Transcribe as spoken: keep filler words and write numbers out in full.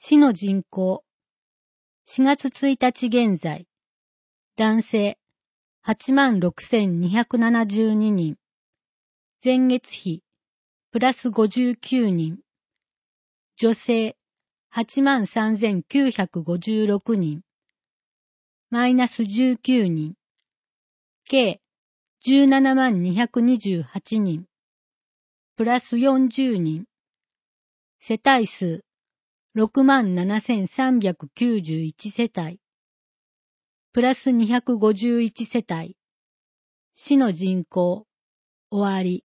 市の人口、しがつついたち現在、男性 はちまんろくせんにひゃくななじゅうににん、前月比プラスごじゅうきゅうにん、女性 はちまんさんぜんきゅうひゃくごじゅうろくにん、マイナスじゅうきゅうにん、計じゅうななまんにひゃくにじゅうはちにん、プラスよんじゅうにん、世帯数ろくまんななせんさんびゃくきゅうじゅういち世帯、プラスにひゃくごじゅういち世帯、市の人口、終わり。